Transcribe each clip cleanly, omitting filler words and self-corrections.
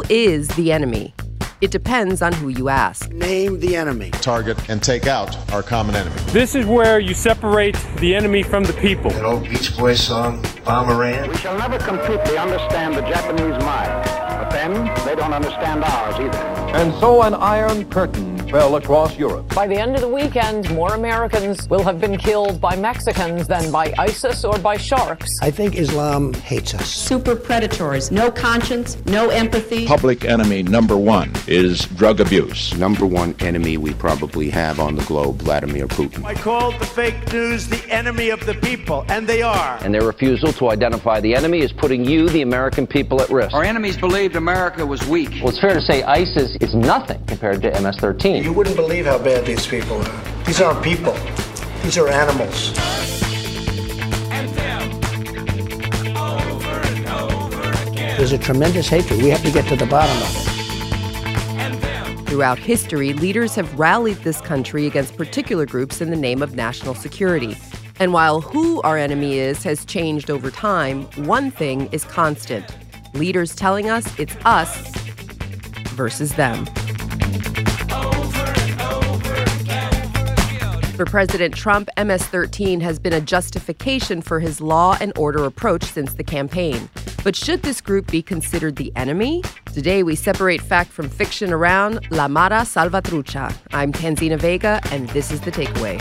Who is the enemy? It depends on who you ask. Name the enemy. Target and take out our common enemy. This is where you separate the enemy from the people. That old Beach Boys song, Bomberman. We shall never completely understand the Japanese mind, but then they don't understand ours either. And so an iron curtain fell across Europe. By the end of the weekend, more Americans will have been killed by Mexicans than by ISIS or by sharks. I think Islam hates us. Super predators, no conscience, no empathy. Public enemy number one is drug abuse. Number one enemy we probably have on the globe, Vladimir Putin. I called the fake news the enemy of the people, and they are. And their refusal to identify the enemy is putting you, the American people, at risk. Our enemies believed America was weak. Well, it's fair to say ISIS is nothing compared to MS-13. You wouldn't believe how bad these people are. These aren't people. These are animals. There's a tremendous hatred. We have to get to the bottom of it. Throughout history, leaders have rallied this country against particular groups in the name of national security. And while who our enemy is has changed over time, one thing is constant. Leaders telling us it's us versus them. For President Trump, MS-13 has been a justification for his law and order approach since the campaign. But should this group be considered the enemy? Today, we separate fact from fiction around La Mara Salvatrucha. I'm Tanzina Vega, and this is The Takeaway.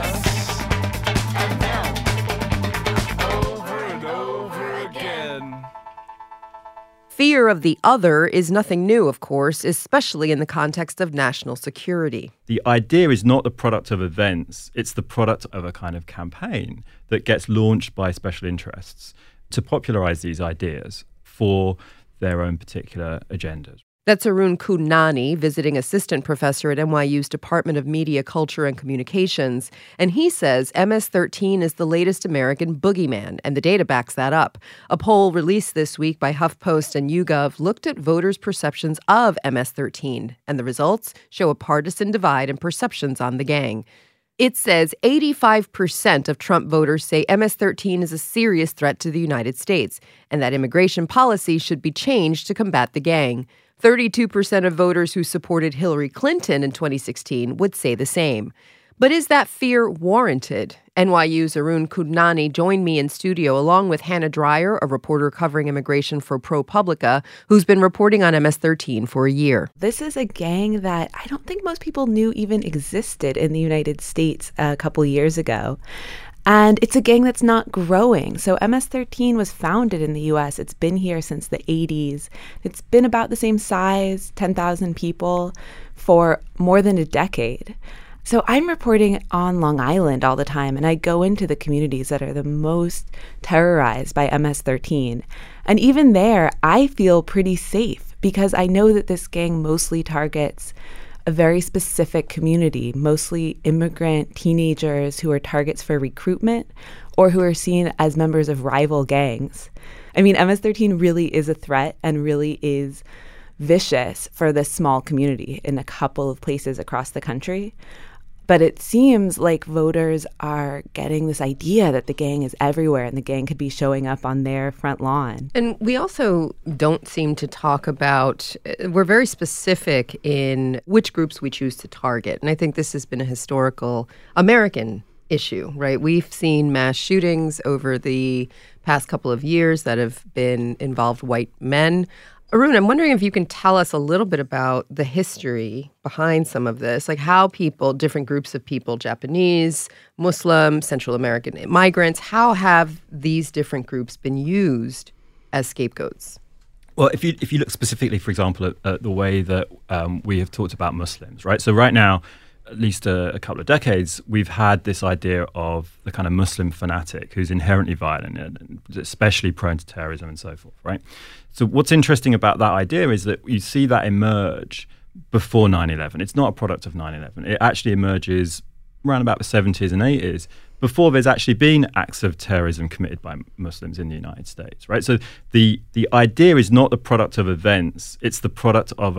Fear of the other is nothing new, of course, especially in the context of national security. The idea is not the product of events, it's the product of a kind of campaign that gets launched by special interests to popularize these ideas for their own particular agendas. That's Arun Kundnani, visiting assistant professor at NYU's Department of Media, Culture, and Communications. And he says MS-13 is the latest American boogeyman, and the data backs that up. A poll released this week by HuffPost and YouGov looked at voters' perceptions of MS-13, and the results show a partisan divide in perceptions on the gang. It says 85% of Trump voters say MS-13 is a serious threat to the United States, and that immigration policy should be changed to combat the gang. 32% of voters who supported Hillary Clinton in 2016 would say the same. But is that fear warranted? NYU's Arun Kundnani joined me in studio along with Hannah Dreier, a reporter covering immigration for ProPublica, who's been reporting on MS-13 for a year. This is a gang that I don't think most people knew even existed in the United States a couple years ago. And it's a gang that's not growing. So MS-13 was founded in the U.S. It's been here since the 80s. It's been about the same size, 10,000 people, for more than a decade. So I'm reporting on Long Island all the time, and I go into the communities that are the most terrorized by MS-13. And even there, I feel pretty safe because I know that this gang mostly targets a very specific community, mostly immigrant teenagers who are targets for recruitment or who are seen as members of rival gangs. I mean, MS-13 really is a threat and really is vicious for this small community in a couple of places across the country. But it seems like voters are getting this idea that the gang is everywhere and the gang could be showing up on their front lawn. And we also don't seem to talk about, we're very specific in which groups we choose to target. And I think this has been a historical American issue, right? We've seen mass shootings over the past couple of years that have been involved white men. Arun, I'm wondering if you can tell us a little bit about the history behind some of this, like how people, different groups of people, Japanese, Muslim, Central American migrants, how have these different groups been used as scapegoats? Well, if you look specifically, for example, at the way that we have talked about Muslims, right? So right now, at least a couple of decades, we've had this idea of the kind of Muslim fanatic who's inherently violent and especially prone to terrorism and so forth, right? So what's interesting about that idea is that you see that emerge before 9/11. It's not a product of 9/11. It actually emerges around about the 70s and 80s, before there's actually been acts of terrorism committed by Muslims in the United States, right? So the idea is not the product of events; it's the product of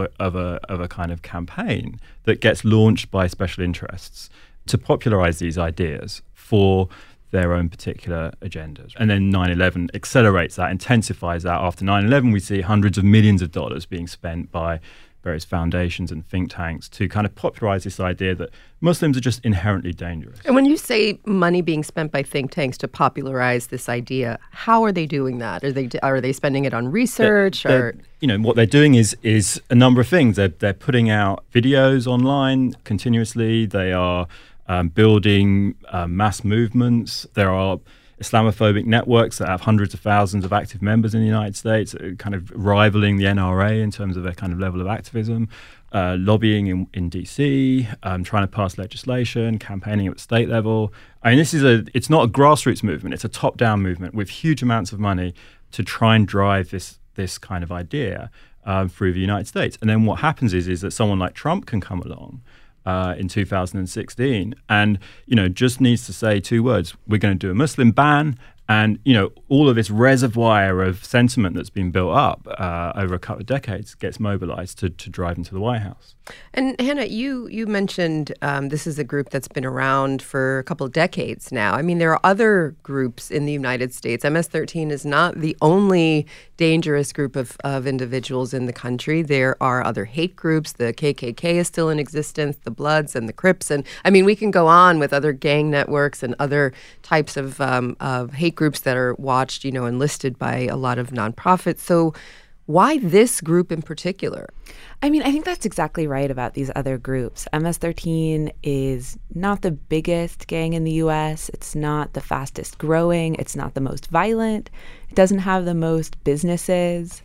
a kind of campaign that gets launched by special interests to popularize these ideas for their own particular agendas. And then 9/11 accelerates that, intensifies that. After 9/11, we see hundreds of millions of dollars being spent by various foundations and think tanks to kind of popularize this idea that Muslims are just inherently dangerous. And when you say money being spent by think tanks to popularize this idea, how are they doing that? Are they spending it on research? What they're doing is a number of things. They're putting out videos online continuously. They are building mass movements. There are Islamophobic networks that have hundreds of thousands of active members in the United States, kind of rivaling the NRA in terms of their kind of level of activism, lobbying in DC, trying to pass legislation, campaigning at the state level. I mean, it's not a grassroots movement, it's a top-down movement with huge amounts of money to try and drive this kind of idea through the United States. And then what happens is that someone like Trump can come along in 2016 and just needs to say two words: we're going to do a Muslim ban. And all of this reservoir of sentiment that's been built up over a couple of decades gets mobilized to drive into the White House. And Hannah, you mentioned this is a group that's been around for a couple of decades now. I mean, there are other groups in the United States. MS-13 is not the only dangerous group of individuals in the country. There are other hate groups. The KKK is still in existence, the Bloods and the Crips. And I mean, we can go on with other gang networks and other types of hate groups that are watched, and listed by a lot of nonprofits. So why this group in particular? I mean, I think that's exactly right about these other groups. MS-13 is not the biggest gang in the U.S. It's not the fastest growing. It's not the most violent. It doesn't have the most businesses.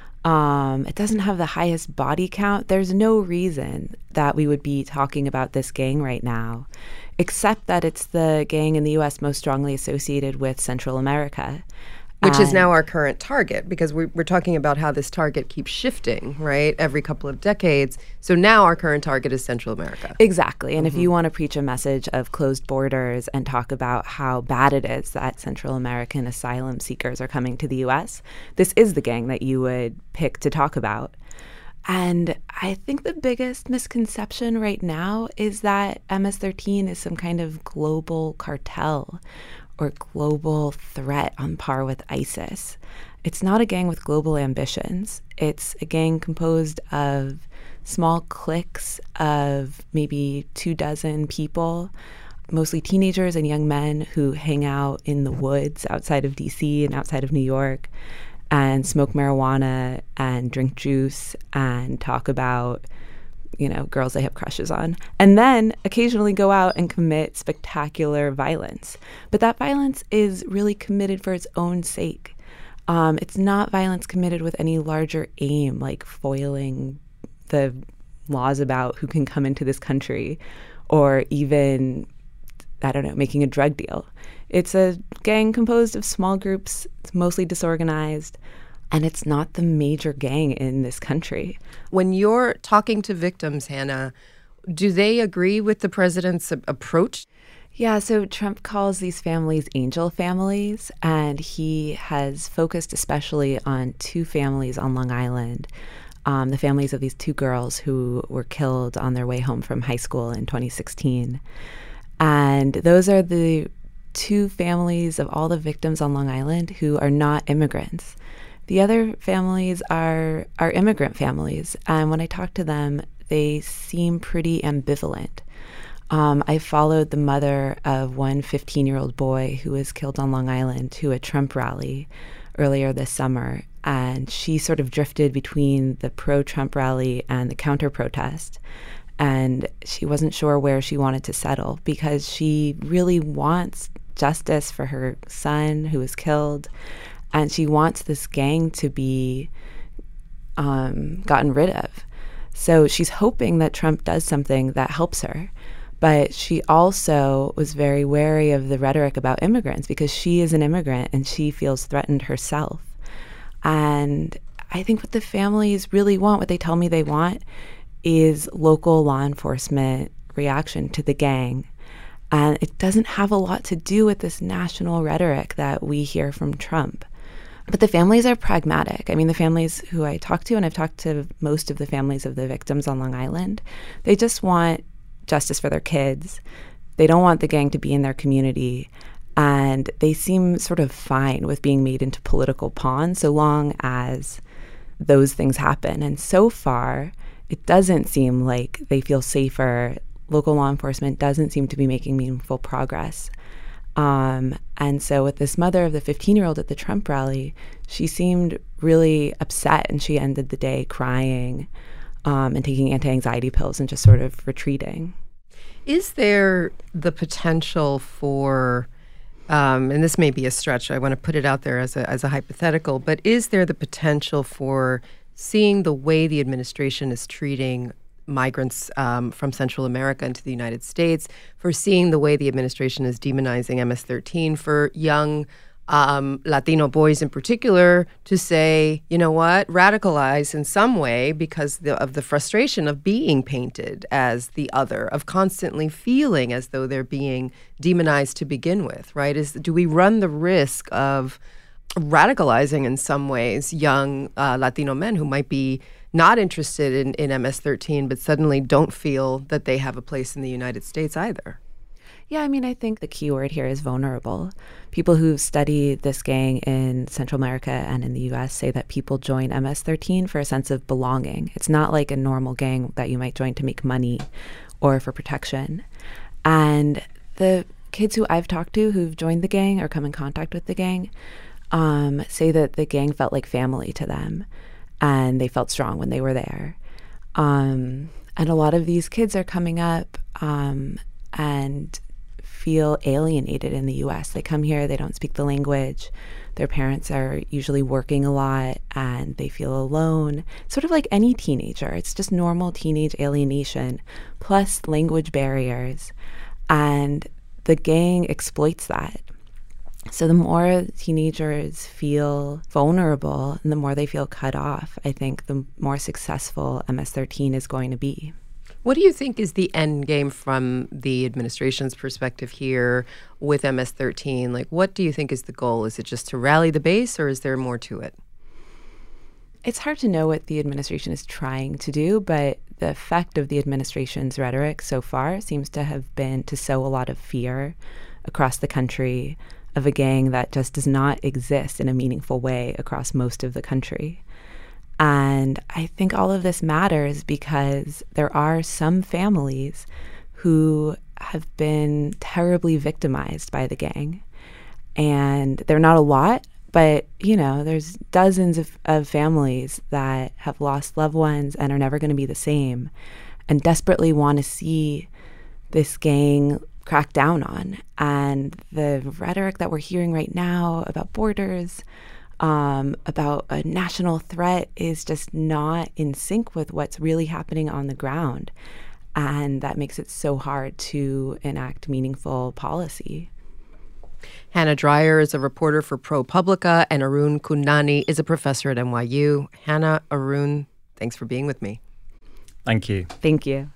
It doesn't have the highest body count. There's no reason that we would be talking about this gang right now, except that it's the gang in the U.S. most strongly associated with Central America. Which is now our current target, because we're talking about how this target keeps shifting, right, every couple of decades. So now our current target is Central America. Exactly. And if you want to preach a message of closed borders and talk about how bad it is that Central American asylum seekers are coming to the U.S., this is the gang that you would pick to talk about. And I think the biggest misconception right now is that MS-13 is some kind of global cartel or global threat on par with ISIS. It's not a gang with global ambitions. It's a gang composed of small cliques of maybe 24 people, mostly teenagers and young men who hang out in the woods outside of DC and outside of New York and smoke marijuana and drink juice and talk about girls they have crushes on, and then occasionally go out and commit spectacular violence. But that violence is really committed for its own sake. It's not violence committed with any larger aim, like foiling the laws about who can come into this country or even, making a drug deal. It's a gang composed of small groups. It's mostly disorganized. And it's not the major gang in this country. When you're talking to victims, Hannah, do they agree with the president's approach? Yeah, so Trump calls these families angel families, and he has focused especially on two families on Long Island, the families of these two girls who were killed on their way home from high school in 2016. And those are the two families of all the victims on Long Island who are not immigrants. The other families are immigrant families, and when I talk to them, they seem pretty ambivalent. I followed the mother of one 15-year-old boy who was killed on Long Island to a Trump rally earlier this summer, and she sort of drifted between the pro-Trump rally and the counter-protest, and she wasn't sure where she wanted to settle because she really wants justice for her son who was killed. And she wants this gang to be gotten rid of. So she's hoping that Trump does something that helps her. But she also was very wary of the rhetoric about immigrants because she is an immigrant and she feels threatened herself. And I think what the families really want, what they tell me they want, is local law enforcement reaction to the gang. And it doesn't have a lot to do with this national rhetoric that we hear from Trump. But the families are pragmatic. I mean, the families who I talk to, and I've talked to most of the families of the victims on Long Island, they just want justice for their kids. They don't want the gang to be in their community. And they seem sort of fine with being made into political pawns so long as those things happen. And so far, it doesn't seem like they feel safer. Local law enforcement doesn't seem to be making meaningful progress. And so with this mother of the 15-year-old at the Trump rally, she seemed really upset, and she ended the day crying and taking anti-anxiety pills and just sort of retreating. Is there the potential for, and this may be a stretch, I want to put it out there as a hypothetical, but is there the potential for seeing the way the administration is treating migrants from Central America into the United States, for seeing the way the administration is demonizing MS-13 for young Latino boys in particular, to say, you know what, radicalize in some way because of the frustration of being painted as the other, of constantly feeling as though they're being demonized to begin with, right? Do we run the risk of radicalizing in some ways young Latino men who might be not interested in MS-13 but suddenly don't feel that they have a place in the United States either? Yeah, I mean, I think the key word here is vulnerable. People who've studied this gang in Central America and in the U.S. say that people join MS-13 for a sense of belonging. It's not like a normal gang that you might join to make money or for protection. And the kids who I've talked to who've joined the gang or come in contact with the gang say that the gang felt like family to them, and they felt strong when they were there. And a lot of these kids are coming up and feel alienated in the U.S. They come here, they don't speak the language. Their parents are usually working a lot, and they feel alone. Sort of like any teenager. It's just normal teenage alienation, plus language barriers. And the gang exploits that. So the more teenagers feel vulnerable and the more they feel cut off, I think the more successful MS-13 is going to be. What do you think is the end game from the administration's perspective here with MS-13? Like, what do you think is the goal? Is it just to rally the base, or is there more to it? It's hard to know what the administration is trying to do, but the effect of the administration's rhetoric so far seems to have been to sow a lot of fear across the country of a gang that just does not exist in a meaningful way across most of the country. And I think all of this matters because there are some families who have been terribly victimized by the gang. And they're not a lot, but, you know, there's dozens of families that have lost loved ones and are never going to be the same and desperately want to see this gang crack down on. And the rhetoric that we're hearing right now about borders, about a national threat is just not in sync with what's really happening on the ground. And that makes it so hard to enact meaningful policy. Hannah Dreier is a reporter for ProPublica, and Arun Kundnani is a professor at NYU. Hannah, Arun, thanks for being with me. Thank you. Thank you.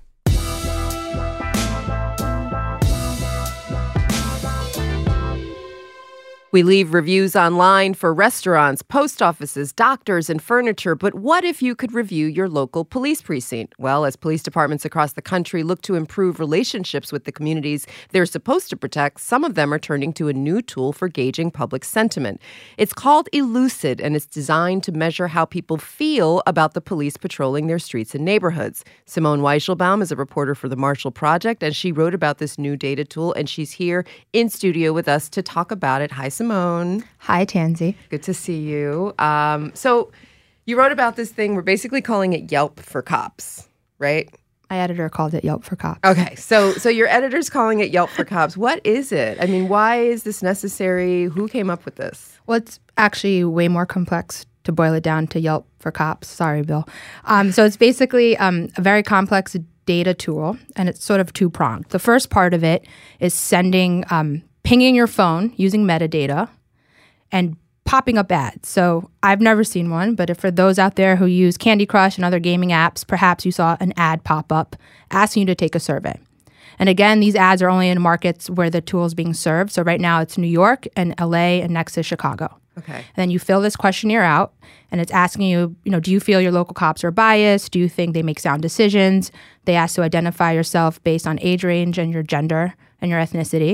We leave reviews online for restaurants, post offices, doctors, and furniture, but what if you could review your local police precinct? Well, as police departments across the country look to improve relationships with the communities they're supposed to protect, some of them are turning to a new tool for gauging public sentiment. It's called Elucid, and it's designed to measure how people feel about the police patrolling their streets and neighborhoods. Simone Weichelbaum is a reporter for the Marshall Project, and she wrote about this new data tool, and she's here in studio with us to talk about it. Hi, Simone. Hi, Tansy. Good to see you. So you wrote about this thing. We're basically calling it Yelp for cops, right? My editor called it Yelp for cops. Okay. So your editor's calling it Yelp for cops. What is it? I mean, why is this necessary? Who came up with this? Well, it's actually way more complex to boil it down to Yelp for cops. Sorry, Bill. So it's basically a very complex data tool, and it's sort of two-pronged. The first part of it is pinging your phone using metadata and popping up ads. So I've never seen one, but for those out there who use Candy Crush and other gaming apps, perhaps you saw an ad pop up asking you to take a survey. And again, these ads are only in markets where the tool is being served. So right now it's New York and LA and next is Chicago. Okay. And then you fill this questionnaire out, and it's asking you, do you feel your local cops are biased? Do you think they make sound decisions? They ask to identify yourself based on age range and your gender and your ethnicity.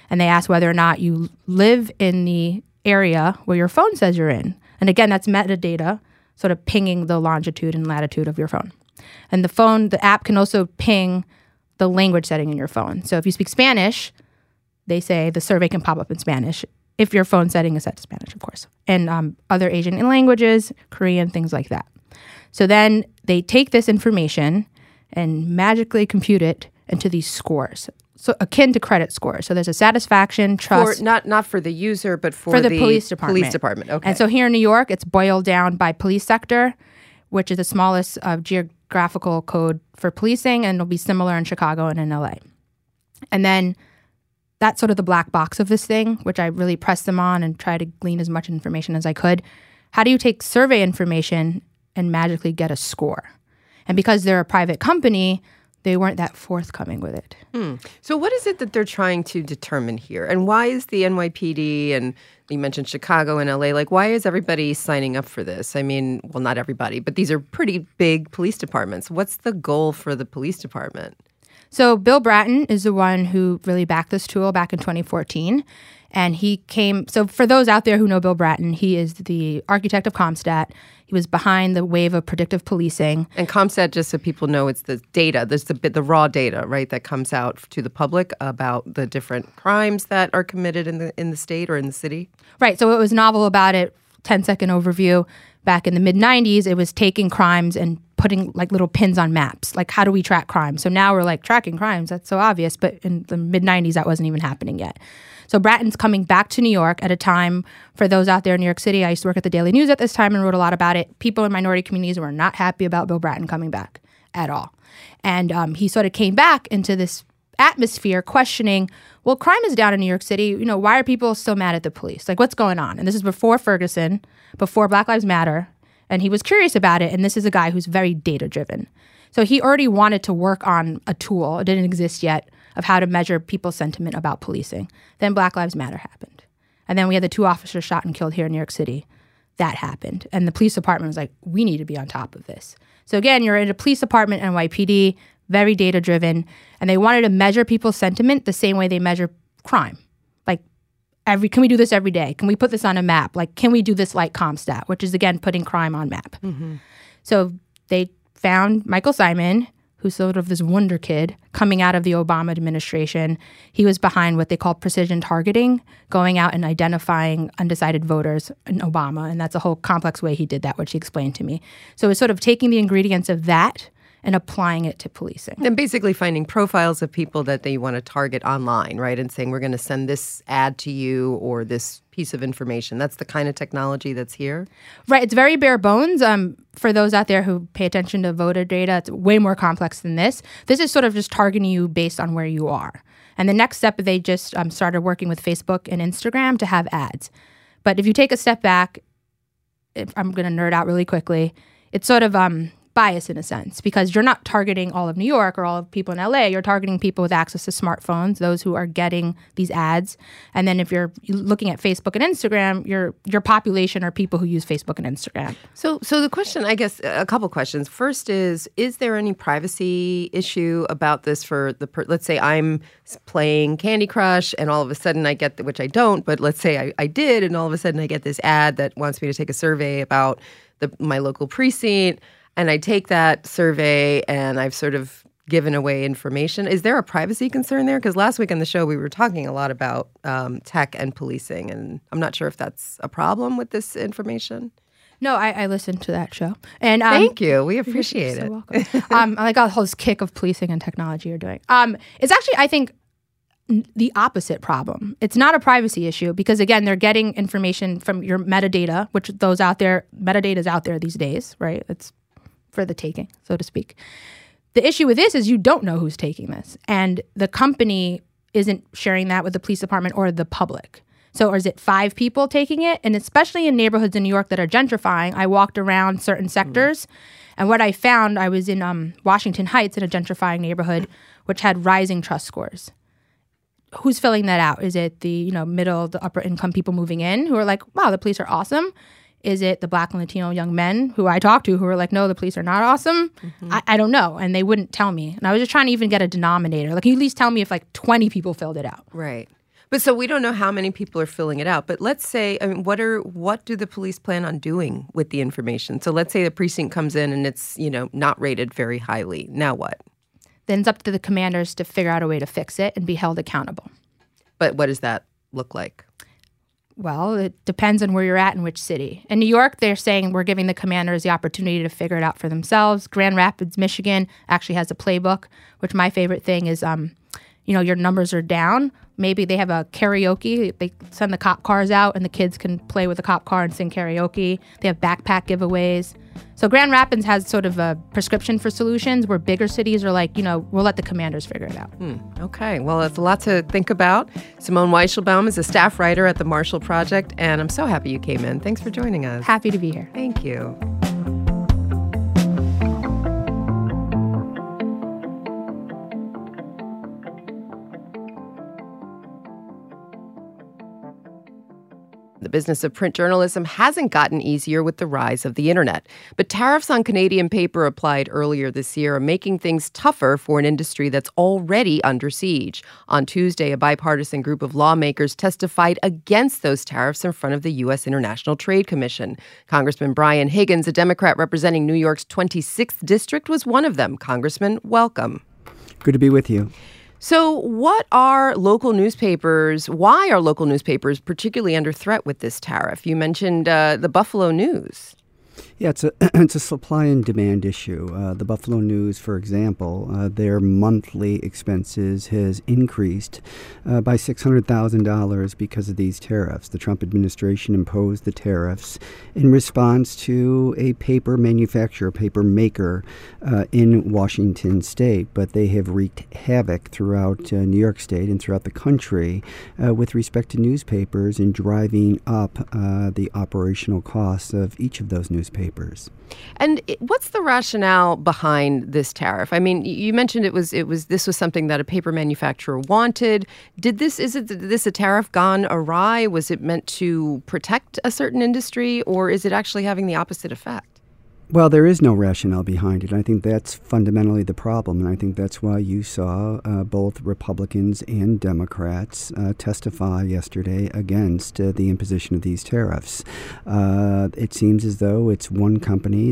And they ask whether or not you live in the area where your phone says you're in. And again, that's metadata, sort of pinging the longitude and latitude of your phone. And the app can also ping the language setting in your phone. So if you speak Spanish, they say the survey can pop up in Spanish if your phone setting is set to Spanish, of course. And other Asian languages, Korean, things like that. So then they take this information and magically compute it into these scores. So akin to credit scores. So there's a satisfaction, trust. Not for the user, but for the police department. Police department, okay. And so here in New York, it's boiled down by police sector, which is the smallest geographical code for policing, and it'll be similar in Chicago and in LA. And then that's sort of the black box of this thing, which I really pressed them on and tried to glean as much information as I could. How do you take survey information and magically get a score? And because they're a private company, they weren't that forthcoming with it. So what is it that they're trying to determine here? And why is the NYPD, and you mentioned Chicago and LA, like why is everybody signing up for this? I mean, well, not everybody, but these are pretty big police departments. What's the goal for the police department? So Bill Bratton is the one who really backed this tool back in 2014. And he came, so for those out there who know Bill Bratton, he is the architect of CompStat. He was behind the wave of predictive policing. And CompStat, just so people know, it's the data, there's the raw data, right, that comes out to the public about the different crimes that are committed in the state or in the city. Right, so what was novel about it, 10-second overview, back in the mid-90s, it was taking crimes and putting like little pins on maps. Like, how do we track crime? So now we're like, tracking crimes, that's so obvious. But in the mid-90s, that wasn't even happening yet. So Bratton's coming back to New York at a time, for those out there in New York City, I used to work at the Daily News at this time and wrote a lot about it. People in minority communities were not happy about Bill Bratton coming back at all. And he sort of came back into this atmosphere questioning, well, crime is down in New York City. You know, why are people still mad at the police? Like, what's going on? And this is before Ferguson, before Black Lives Matter. And he was curious about it. And this is a guy who's very data-driven. So he already wanted to work on a tool, it didn't exist yet, of how to measure people's sentiment about policing. Then Black Lives Matter happened. And then we had the 2 officers shot and killed here in New York City. That happened. And the police department was like, we need to be on top of this. So again, you're in a police department, NYPD, very data-driven, and they wanted to measure people's sentiment the same way they measure crime. Like, can we do this every day? Can we put this on a map? Like, can we do this like CompStat, which is, again, putting crime on map. Mm-hmm. So they found Michael Simon, who's sort of this wonder kid coming out of the Obama administration. He was behind what they call precision targeting, going out and identifying undecided voters in Obama. And that's a whole complex way he did that, which he explained to me. So it's sort of taking the ingredients of that and applying it to policing. And basically finding profiles of people that they want to target online, right? And saying, we're going to send this ad to you or this piece of information. That's the kind of technology that's here? Right. It's very bare bones. For those out there who pay attention to voter data, it's way more complex than this. This is sort of just targeting you based on where you are. And the next step, they just started working with Facebook and Instagram to have ads. But if you take a step back, I'm going to nerd out really quickly, it's sort of bias in a sense, because you're not targeting all of New York or all of people in LA. You're targeting people with access to smartphones, those who are getting these ads. And then if you're looking at Facebook and Instagram, your population are people who use Facebook and Instagram. So the question, I guess, a couple questions. First is there any privacy issue about this for let's say I'm playing Candy Crush and all of a sudden I get, which I don't, but let's say I did, and all of a sudden I get this ad that wants me to take a survey about my local precinct. And I take that survey and I've sort of given away information. Is there a privacy concern there? Because last week on the show, we were talking a lot about tech and policing, and I'm not sure if that's a problem with this information. No, I listened to that show. And thank you. We appreciate it. You're so welcome. I like all this kick of policing and technology you're doing. It's actually, I think, the opposite problem. It's not a privacy issue because, again, they're getting information from your metadata, which metadata is out there these days, right? It's for the taking, so to speak. The issue with this is you don't know who's taking this. And the company isn't sharing that with the police department or the public. So or is it 5 people taking it? And especially in neighborhoods in New York that are gentrifying, I walked around certain sectors. And what I found, I was in Washington Heights in a gentrifying neighborhood, which had rising trust scores. Who's filling that out? Is it the middle, the upper income people moving in who are like, wow, the police are awesome? Is it the Black and Latino young men who I talked to who were like, no, the police are not awesome? Mm-hmm. I don't know. And they wouldn't tell me. And I was just trying to even get a denominator. Like, can you at least tell me if 20 people filled it out? Right. But so we don't know how many people are filling it out. But let's say, I mean, what do the police plan on doing with the information? So let's say the precinct comes in and it's, not rated very highly. Now what? Then it's up to the commanders to figure out a way to fix it and be held accountable. But what does that look like? Well, it depends on where you're at and which city. In New York, they're saying we're giving the commanders the opportunity to figure it out for themselves. Grand Rapids, Michigan actually has a playbook, which my favorite thing is, your numbers are down. Maybe they have a karaoke. They send the cop cars out and the kids can play with the cop car and sing karaoke. They have backpack giveaways. So Grand Rapids has sort of a prescription for solutions where bigger cities are like, we'll let the commanders figure it out. Okay. Well, it's a lot to think about. Simone Weichelbaum is a staff writer at the Marshall Project, and I'm so happy you came in. Thanks for joining us. Happy to be here. Thank you. The business of print journalism hasn't gotten easier with the rise of the internet. But tariffs on Canadian paper applied earlier this year are making things tougher for an industry that's already under siege. On Tuesday, a bipartisan group of lawmakers testified against those tariffs in front of the U.S. International Trade Commission. Congressman Brian Higgins, a Democrat representing New York's 26th district, was one of them. Congressman, welcome. Good to be with you. So why are local newspapers particularly under threat with this tariff? You mentioned the Buffalo News. Yeah, it's a supply and demand issue. The Buffalo News, for example, their monthly expenses has increased by $600,000 because of these tariffs. The Trump administration imposed the tariffs in response to a paper manufacturer, paper maker in Washington state, but they have wreaked havoc throughout New York State and throughout the country with respect to newspapers and driving up the operational costs of each of those newspapers. And what's the rationale behind this tariff? I mean, you mentioned this was something that a paper manufacturer wanted. Is this a tariff gone awry? Was it meant to protect a certain industry, or is it actually having the opposite effect? Well, there is no rationale behind it. I think that's fundamentally the problem, and I think that's why you saw both Republicans and Democrats testify yesterday against the imposition of these tariffs. It seems as though it's one company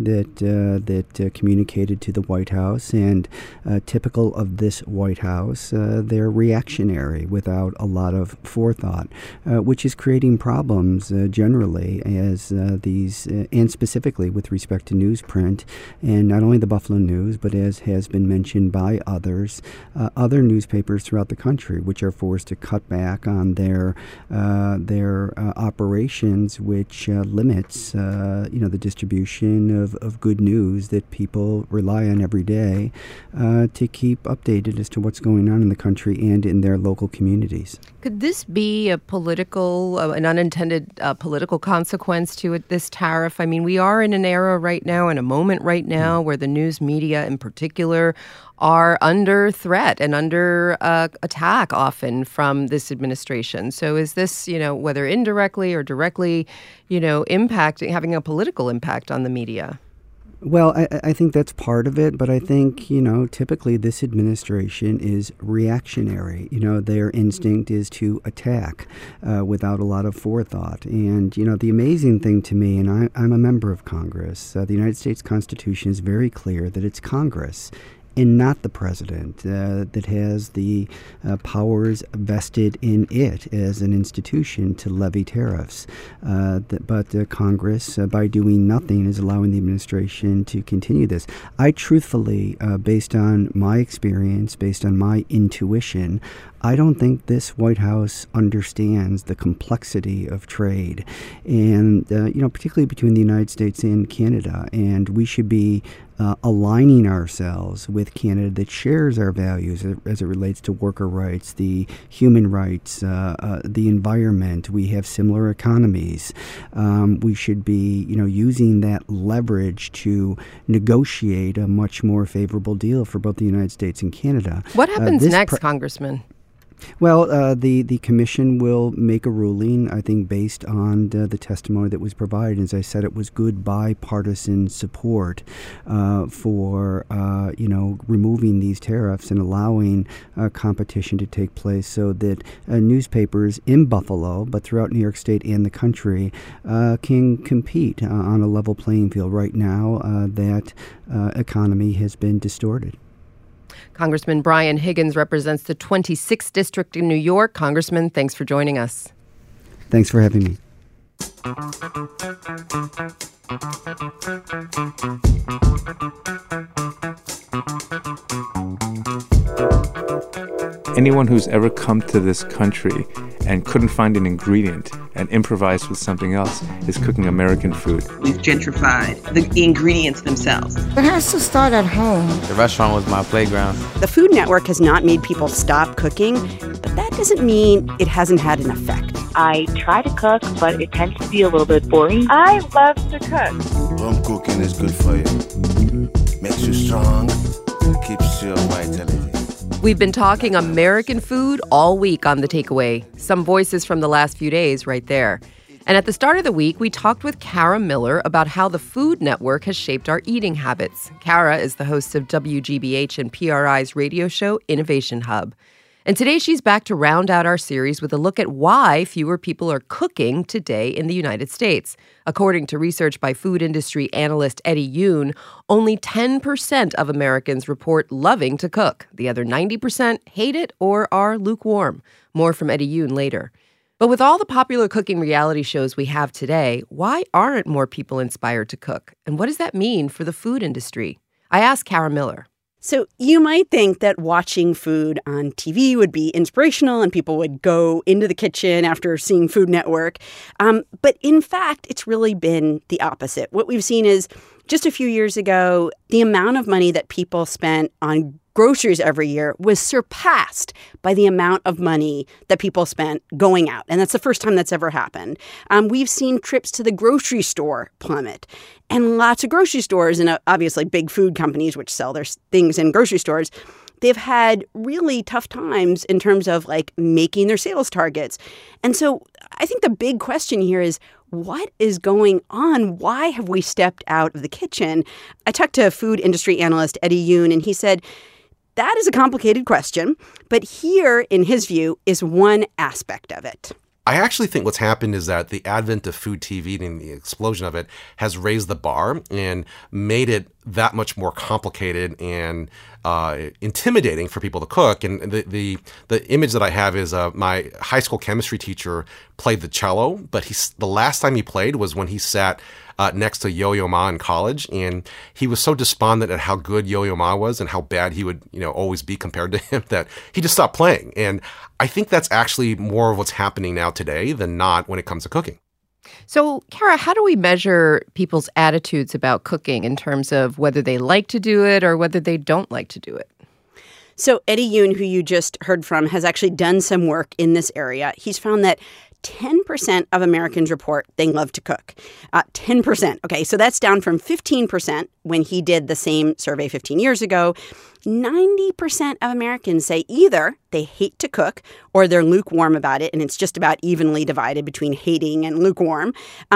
that communicated to the White House, and typical of this White House, they're reactionary without a lot of forethought, which is creating problems generally as these, and specifically with respect to newsprint, and not only the Buffalo News, but as has been mentioned by others, other newspapers throughout the country, which are forced to cut back on their operations, which limits, the distribution of good news that people rely on every day to keep updated as to what's going on in the country and in their local communities. Could this be an unintended political consequence to this tariff? I mean, we are in an era right now, in a moment right now, where the news media in particular are under threat and under attack often from this administration. So is this, whether indirectly or directly, having a political impact on the media? Well, I think that's part of it, but I think, typically this administration is reactionary. Their instinct is to attack without a lot of forethought. And, the amazing thing to me, and I'm a member of Congress, the United States Constitution is very clear that it's Congress and not the president that has the powers vested in it as an institution to levy tariffs. But Congress, by doing nothing, is allowing the administration to continue this. I truthfully, based on my experience, based on my intuition, I don't think this White House understands the complexity of trade, and particularly between the United States and Canada. And we should be aligning ourselves with Canada that shares our values as it relates to worker rights, the human rights, the environment. We have similar economies. We should be, using that leverage to negotiate a much more favorable deal for both the United States and Canada. What happens next, Congressman? Well, the commission will make a ruling, I think, based on the testimony that was provided. As I said, it was good bipartisan support for removing these tariffs and allowing competition to take place, so that newspapers in Buffalo, but throughout New York State and the country, can compete on a level playing field. Right now, that economy has been distorted. Congressman Brian Higgins represents the 26th District in New York. Congressman, thanks for joining us. Thanks for having me. Anyone who's ever come to this country and couldn't find an ingredient and improvised with something else is cooking American food. We've gentrified the ingredients themselves. It has to start at home. The restaurant was my playground. The Food Network has not made people stop cooking, but that doesn't mean it hasn't had an effect. I try to cook, but it tends to be a little bit boring. I love to cook. Home cooking is good for you. Makes you strong, keeps your vitality. We've been talking American food all week on The Takeaway. Some voices from the last few days right there. And at the start of the week, we talked with Kara Miller about how the Food Network has shaped our eating habits. Kara is the host of WGBH and PRI's radio show, Innovation Hub. And today she's back to round out our series with a look at why fewer people are cooking today in the United States. According to research by food industry analyst Eddie Yoon, only 10% of Americans report loving to cook. The other 90% hate it or are lukewarm. More from Eddie Yoon later. But with all the popular cooking reality shows we have today, why aren't more people inspired to cook? And what does that mean for the food industry? I asked Kara Miller. So you might think that watching food on TV would be inspirational and people would go into the kitchen after seeing Food Network. But in fact, it's really been the opposite. What we've seen is just a few years ago, the amount of money that people spent on groceries every year was surpassed by the amount of money that people spent going out. And that's the first time that's ever happened. We've seen trips to the grocery store plummet. And lots of grocery stores and obviously big food companies which sell their things in grocery stores, they've had really tough times in terms of like making their sales targets. And so I think the big question here is, what is going on? Why have we stepped out of the kitchen? I talked to food industry analyst Eddie Yoon, and he said, that is a complicated question, but here, in his view, is one aspect of it. I actually think what's happened is that the advent of food TV and the explosion of it has raised the bar and made it that much more complicated and intimidating for people to cook. And the image that I have is my high school chemistry teacher played the cello, but the last time he played was when he sat next to Yo-Yo Ma in college, and he was so despondent at how good Yo-Yo Ma was and how bad he would, always be compared to him that he just stopped playing. And I think that's actually more of what's happening now today than not when it comes to cooking. So, Kara, how do we measure people's attitudes about cooking in terms of whether they like to do it or whether they don't like to do it? So Eddie Yoon, who you just heard from, has actually done some work in this area. He's found that 10% of Americans report they love to cook. 10%. Okay, so that's down from 15% when he did the same survey 15 years ago. 90% of Americans say either they hate to cook or they're lukewarm about it, and it's just about evenly divided between hating and lukewarm.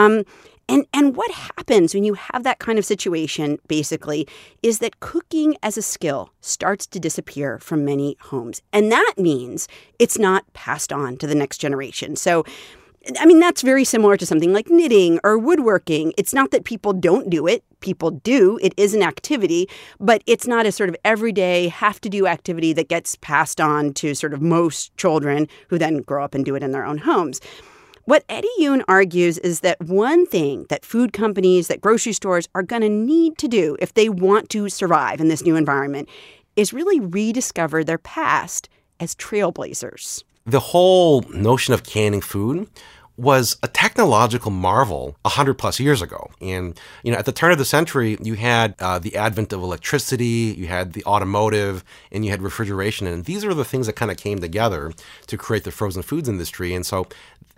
And what happens when you have that kind of situation, basically, is that cooking as a skill starts to disappear from many homes. And that means it's not passed on to the next generation. So, that's very similar to something like knitting or woodworking. It's not that people don't do it. People do. It is an activity, but it's not a sort of everyday have-to-do activity that gets passed on to sort of most children who then grow up and do it in their own homes. What Eddie Yoon argues is that one thing that food companies, that grocery stores are going to need to do if they want to survive in this new environment is really rediscover their past as trailblazers. The whole notion of canning food was a technological marvel 100 plus years ago. And, at the turn of the century, you had the advent of electricity, you had the automotive, and you had refrigeration. And these are the things that kind of came together to create the frozen foods industry. And so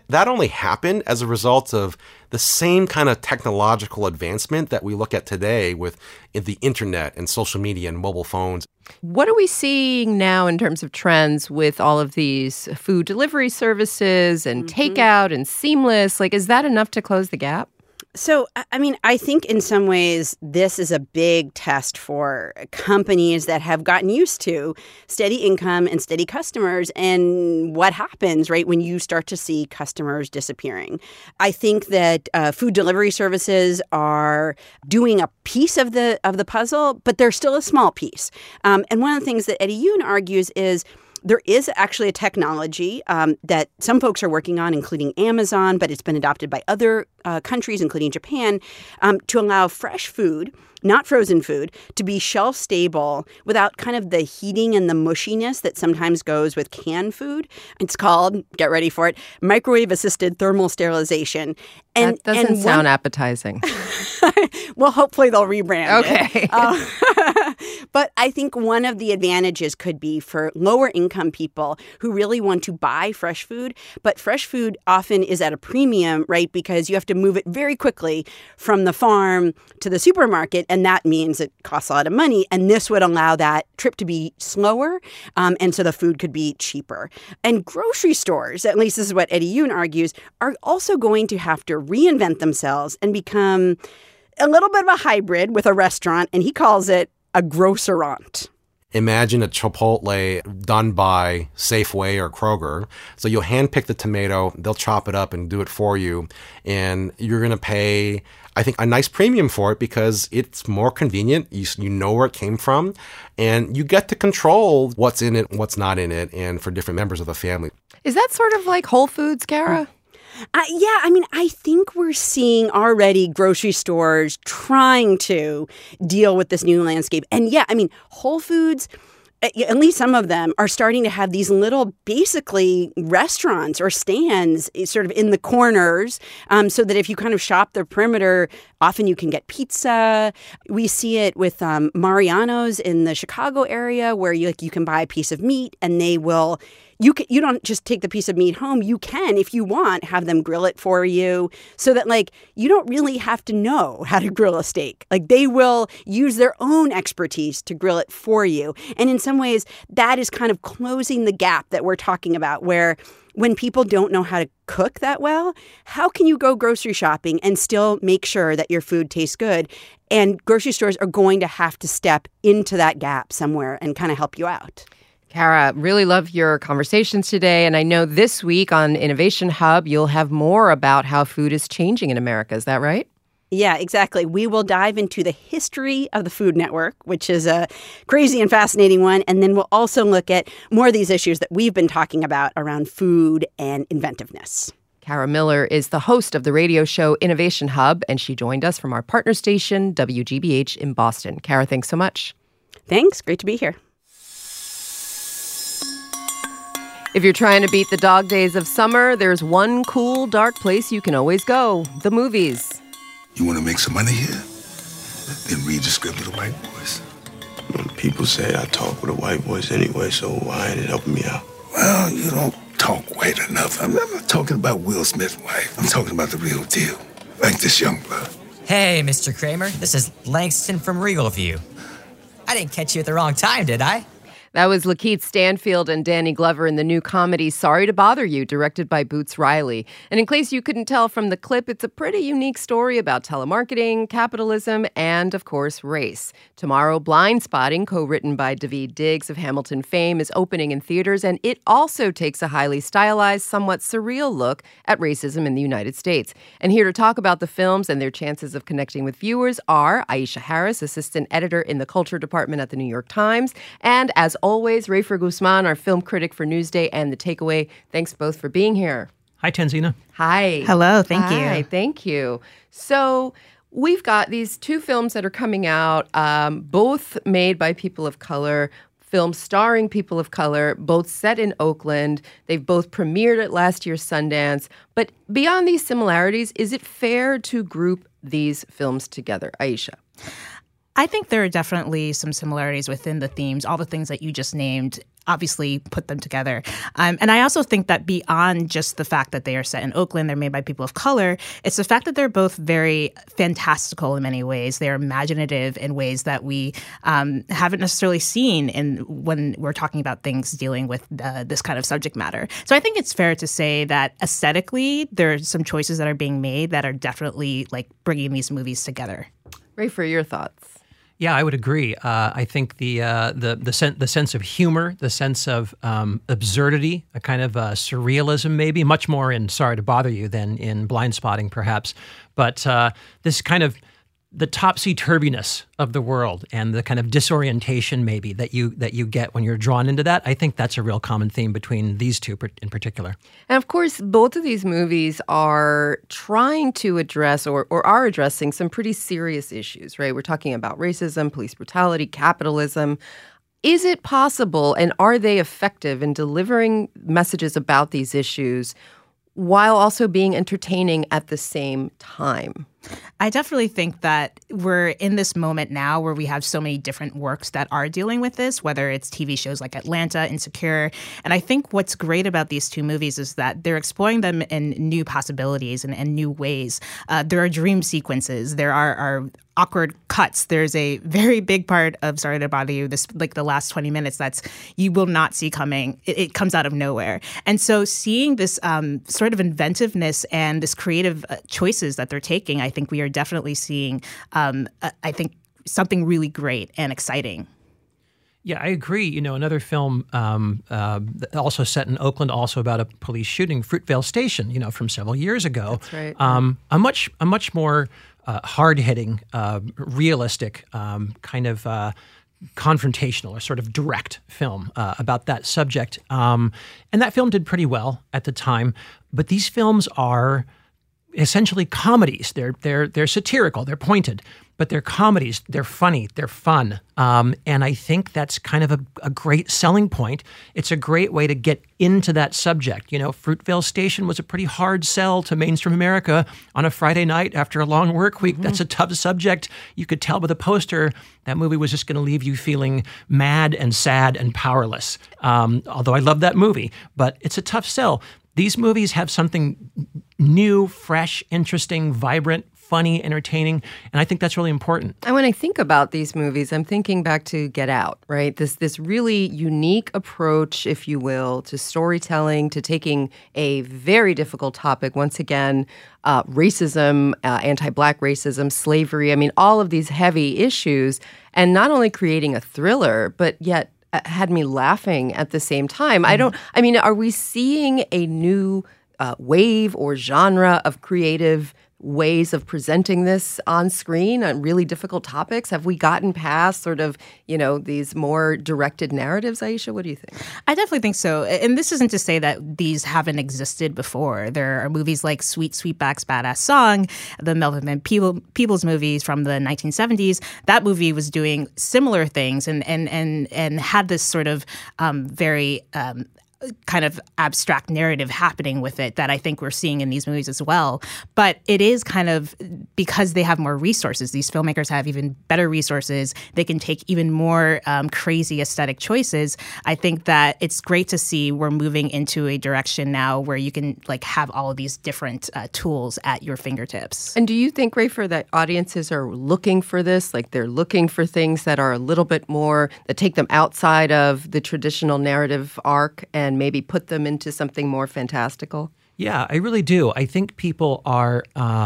That only happened as a result of the same kind of technological advancement that we look at today with the internet and social media and mobile phones. What are we seeing now in terms of trends with all of these food delivery services and takeout and seamless? Like, is that enough to close the gap? So, I mean, I think in some ways this is a big test for companies that have gotten used to steady income and steady customers and what happens, right, when you start to see customers disappearing. I think that food delivery services are doing a piece of the puzzle, but they're still a small piece. And one of the things that Eddie Yoon argues is there is actually a technology that some folks are working on, including Amazon, but it's been adopted by other countries, including Japan, to allow fresh food, not frozen food, to be shelf-stable without kind of the heating and the mushiness that sometimes goes with canned food. It's called, get ready for it, microwave-assisted thermal sterilization. And that doesn't sound appetizing. Well, hopefully they'll rebrand it. But I think one of the advantages could be for lower income people who really want to buy fresh food. But fresh food often is at a premium, right? Because you have to move it very quickly from the farm to the supermarket. And that means it costs a lot of money. And this would allow that trip to be slower. And so the food could be cheaper. And grocery stores, at least this is what Eddie Yoon argues, are also going to have to reinvent themselves and become a little bit of a hybrid with a restaurant. And he calls it a grocerant. Imagine a Chipotle done by Safeway or Kroger. So you'll handpick the tomato, they'll chop it up and do it for you. And you're going to pay, I think, a nice premium for it because it's more convenient. You know where it came from. And you get to control what's in it, what's not in it, and for different members of the family. Is that sort of like Whole Foods, Kara? Yeah, I mean, I think we're seeing already grocery stores trying to deal with this new landscape. And yeah, I mean, Whole Foods, at least some of them, are starting to have these little, basically, restaurants or stands sort of in the corners so that if you kind of shop the perimeter, often you can get pizza. We see it with Mariano's in the Chicago area where you can buy a piece of meat and they will... You don't just take the piece of meat home. You can, if you want, have them grill it for you so that, like, you don't really have to know how to grill a steak. Like, they will use their own expertise to grill it for you. And in some ways, that is kind of closing the gap that we're talking about, where when people don't know how to cook that well, how can you go grocery shopping and still make sure that your food tastes good? And grocery stores are going to have to step into that gap somewhere and kind of help you out. Kara, really love your conversations today. And I know this week on Innovation Hub, you'll have more about how food is changing in America. Is that right? Yeah, exactly. We will dive into the history of the Food Network, which is a crazy and fascinating one. And then we'll also look at more of these issues that we've been talking about around food and inventiveness. Kara Miller is the host of the radio show Innovation Hub, and she joined us from our partner station, WGBH in Boston. Kara, thanks so much. Thanks. Great to be here. If you're trying to beat the dog days of summer, there's one cool, dark place you can always go: the movies. You want to make some money here? Then read the script of The White Boys. People say I talk with a white voice anyway, so why ain't it helping me out? Well, you don't talk white enough. I'm not talking about Will Smith's wife. I'm talking about the real deal, like this young blood. Hey, Mr. Kramer, this is Langston from Regal View. I didn't catch you at the wrong time, did I? That was Lakeith Stanfield and Danny Glover in the new comedy Sorry to Bother You, directed by Boots Riley. And in case you couldn't tell from the clip, it's a pretty unique story about telemarketing, capitalism, and, of course, race. Tomorrow, Blind Spotting, co-written by Daveed Diggs of Hamilton fame, is opening in theaters, and it also takes a highly stylized, somewhat surreal look at racism in the United States. And here to talk about the films and their chances of connecting with viewers are Aisha Harris, assistant editor in the culture department at the New York Times, and as always, Rafer Guzman, our film critic for Newsday and The Takeaway. Thanks both for being here. Hi, Tanzina. Hi. Hello, thank you. Hi, thank you. So we've got these two films that are coming out, both made by people of color, films starring people of color, both set in Oakland. They've both premiered at last year's Sundance. But beyond these similarities, is it fair to group these films together? Aisha. I think there are definitely some similarities within the themes, all the things that you just named. obviously put them together. And I also think that beyond just the fact that they are set in Oakland, they're made by people of color, it's the fact that they're both very fantastical in many ways. They're imaginative in ways that we haven't necessarily seen when we're talking about things dealing with this kind of subject matter. So I think it's fair to say that aesthetically, there are some choices that are being made that are definitely like bringing these movies together. Rafer, your thoughts? Yeah, I would agree. I think the sense of humor, the sense of absurdity, a kind of surrealism, maybe much more in Sorry to Bother You than in Blind Spotting, perhaps. But this kind of the topsy-turviness of the world and the kind of disorientation, maybe that you get when you're drawn into that. I think that's a real common theme between these two in particular. And of course, both of these movies are trying to address or are addressing some pretty serious issues, right? We're talking about racism, police brutality, capitalism. Is it possible, and are they effective in delivering messages about these issues while also being entertaining at the same time? I definitely think that we're in this moment now where we have so many different works that are dealing with this, whether it's TV shows like Atlanta, Insecure. And I think what's great about these two movies is that they're exploring them in new possibilities and new ways. There are dream sequences. There are awkward cuts. There's a very big part of Sorry to Bother You, this like the last 20 minutes that's you will not see coming. It comes out of nowhere. And so seeing this sort of inventiveness and this creative choices that they're taking, I think we are definitely seeing, I think, something really great and exciting. Yeah, I agree. You know, another film also set in Oakland, also about a police shooting, Fruitvale Station, you know, from several years ago. That's right. A much more hard-hitting, realistic, kind of confrontational or sort of direct film about that subject. And that film did pretty well at the time. But these films are essentially comedies. They're satirical. They're pointed. But they're comedies. They're funny. They're fun. And I think that's kind of a great selling point. It's a great way to get into that subject. You know, Fruitvale Station was a pretty hard sell to mainstream America on a Friday night after a long work week. Mm-hmm. That's a tough subject. You could tell by the poster that movie was just going to leave you feeling mad and sad and powerless. Although I love that movie, but it's a tough sell. These movies have something new, fresh, interesting, vibrant, funny, entertaining, and I think that's really important. And when I think about these movies, I'm thinking back to Get Out, right? This really unique approach, if you will, to storytelling, to taking a very difficult topic, once again, racism, anti-Black racism, slavery, I mean, all of these heavy issues, and not only creating a thriller, but yet had me laughing at the same time. Are we seeing a new wave or genre of creative ways of presenting this on screen on really difficult topics? Have we gotten past sort of, you know, these more directed narratives, Aisha? What do you think? I definitely think so. And this isn't to say that these haven't existed before. There are movies like Sweetback's Badass Song, the Melvin Peebles movies from the 1970s. That movie was doing similar things and had this sort of very kind of abstract narrative happening with it that I think we're seeing in these movies as well. But it is kind of because they have more resources. These filmmakers have even better resources. They can take even more crazy aesthetic choices. I think that it's great to see we're moving into a direction now where you can like have all of these different tools at your fingertips. And do you think, Rafer, that audiences are looking for this? Like they're looking for things that are a little bit more, that take them outside of the traditional narrative arc and maybe put them into something more fantastical? Yeah, I really do. I think people are,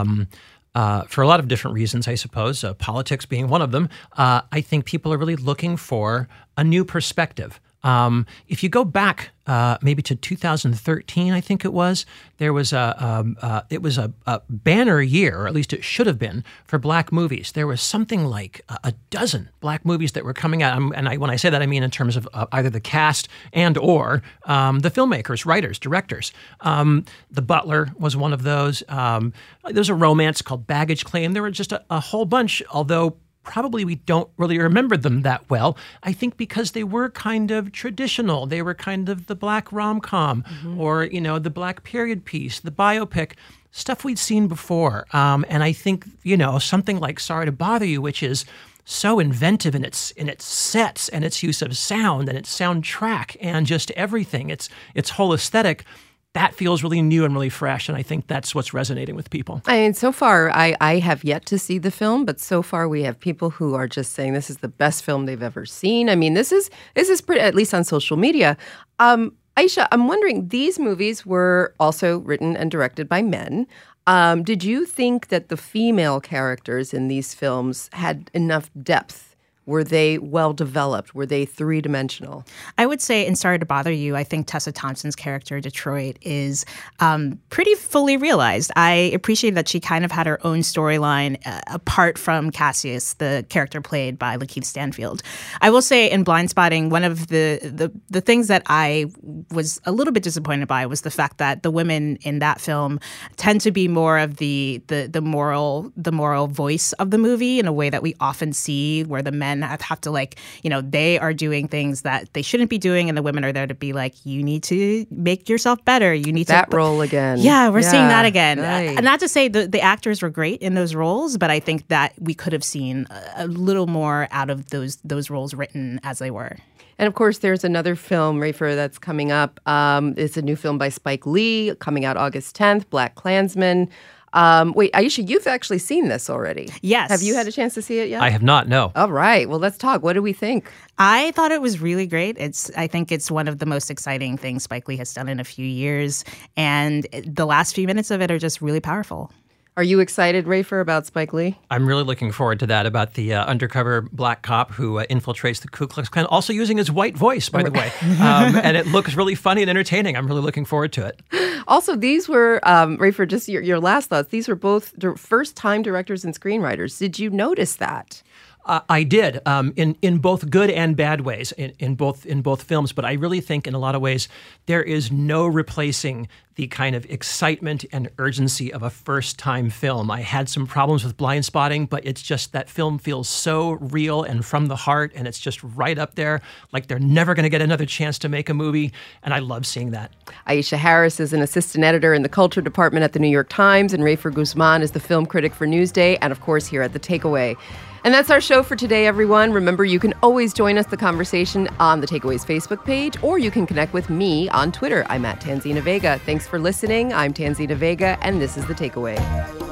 for a lot of different reasons, I suppose, politics being one of them, I think people are really looking for a new perspective. If you go back maybe to 2013, I think it was, there was it was a banner year, or at least it should have been, for Black movies. There was something like a dozen Black movies that were coming out, and when I say that, I mean in terms of either the cast and or the filmmakers, writers, directors. The Butler was one of those. There's a romance called Baggage Claim. There were just a whole bunch, although probably we don't really remember them that well. I think because they were kind of traditional. They were kind of the Black rom-com or, you know, the Black period piece, the biopic, stuff we'd seen before. And I think, you know, something like Sorry to Bother You, which is so inventive in its sets and its use of sound and its soundtrack and just everything. Its whole aesthetic. That feels really new and really fresh, and I think that's what's resonating with people. I mean, so far, I have yet to see the film, but so far we have people who are just saying this is the best film they've ever seen. I mean, this is pretty, at least on social media. Aisha, I'm wondering, these movies were also written and directed by men. Did you think that the female characters in these films had enough depth? Were they well developed? Were they three-dimensional? I would say in Sorry to Bother You, I think Tessa Thompson's character, Detroit, is pretty fully realized. I appreciate that she kind of had her own storyline apart from Cassius, the character played by Lakeith Stanfield. I will say in Blindspotting, one of the things that I was a little bit disappointed by was the fact that the women in that film tend to be more of the moral voice of the movie in a way that we often see where the men have to, like, you know, they are doing things that they shouldn't be doing, and the women are there to be like, you need to make yourself better. You need that role again. Yeah, we're seeing that again. Right. Not to say the actors were great in those roles, but I think that we could have seen a little more out of those roles written as they were. And of course, there's another film, Rafer, that's coming up. It's a new film by Spike Lee coming out August 10th, Black Klansman. Wait, Aisha, you've actually seen this already. Yes. Have you had a chance to see it yet? I have not, no. All right. Well, let's talk. What do we think? I thought it was really great. I think it's one of the most exciting things Spike Lee has done in a few years. And the last few minutes of it are just really powerful. Are you excited, Rafer, about Spike Lee? I'm really looking forward to that, about the undercover black cop who infiltrates the Ku Klux Klan, also using his white voice, by the way. And it looks really funny and entertaining. I'm really looking forward to it. Also, these were, Rafer, just your last thoughts. These were both first-time directors and screenwriters. Did you notice that? I did, in both good and bad ways, in both films. But I really think, in a lot of ways, there is no replacing the kind of excitement and urgency of a first-time film. I had some problems with Blindspotting, but it's just that film feels so real and from the heart, and it's just right up there, like they're never going to get another chance to make a movie, and I love seeing that. Aisha Harris is an assistant editor in the culture department at the New York Times, and Rafer Guzman is the film critic for Newsday, and of course here at The Takeaway. And that's our show for today, everyone. Remember, you can always join us the conversation on The Takeaway's Facebook page, or you can connect with me on Twitter. I'm at Tanzina Vega. Thanks for listening. I'm Tanzina Vega, and this is The Takeaway.